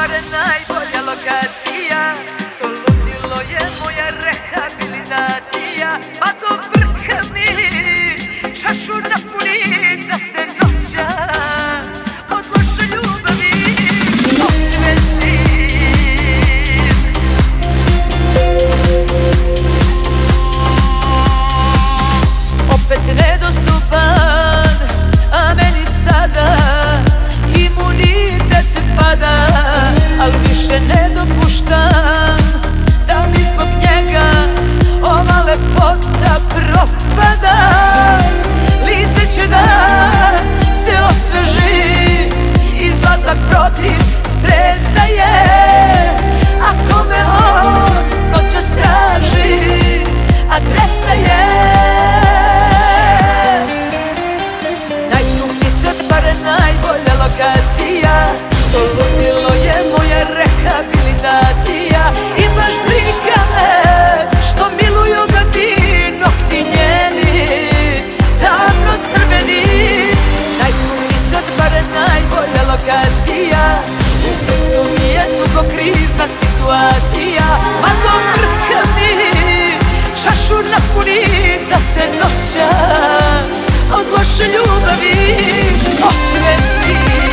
bare najbolja lokacija. To ludilo je moja rehabilitacija. Pa do vrha mi čašu napuni da se noćas od loše ljubavi osvetim. Opet nedostupan, a meni sada imunitet pada, al više ne dopuštam da mi zbog njega ova lepota propada. Lice će da se osveži, izlazak protiv stresa je. Ako me on noćas traži, adresa je najskuplji svet, bare najbolja lokacija. To ludilo je moja rehabilitacija. I baš briga me što miluju ga ti nokti njeni tamno crveni. Najskuplji svet, bare najbolja lokacija. U srcu mi je dugo krizna situacija. Ma do vrha mi čašu napuni da se noćas od loše ljubavi osvestim.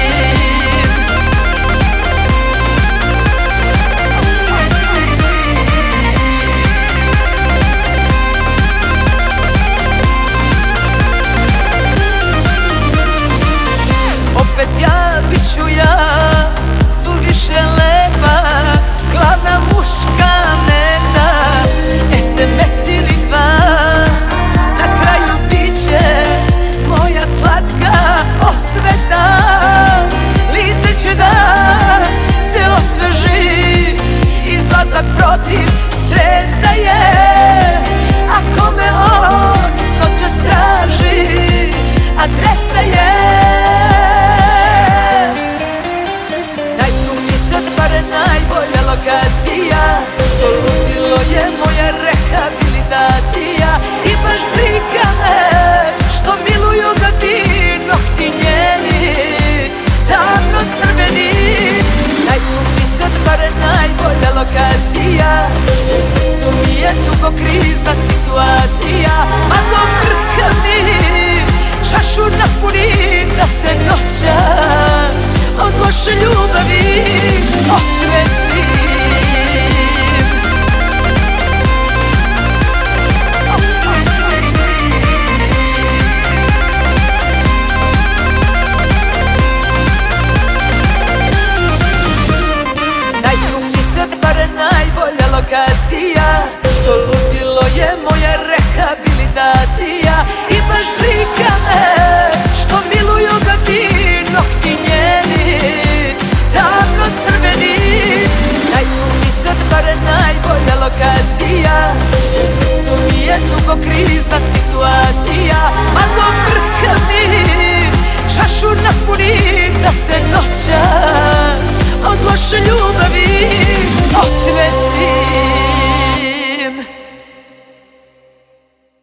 Opet ja, bit ću ja, suviše lepa, glavna muška meta, SMS ili dva, na kraju biće moja slatka osveta. Lice će da se osveži, izlazak protiv stresa je. Ako me on noćas traži, adresa je najbolja lokacija. To ludilo je moja rehabilitacija. I baš briga me što miluju ga ti nokti njeni tamno crveni. Najskuplji svet, bare najbolja lokacija. U srcu mi je dugo krizna situacija. Ma do vrha mi čašu napuni da se noćas od loše ljubavi osvestim. Najskuplji svet, bare najbolja lokacija. To ludilo je moja rehabilitacija. I baš briga me što miluju ga ti nokti njeni tamno crveni. Najskuplji svet, bare najbolja lokacija. U srcu mi je dugo krizna situacija. Ma do vrha mi čašu napuni da se noćas od loše ljubavi osvestim.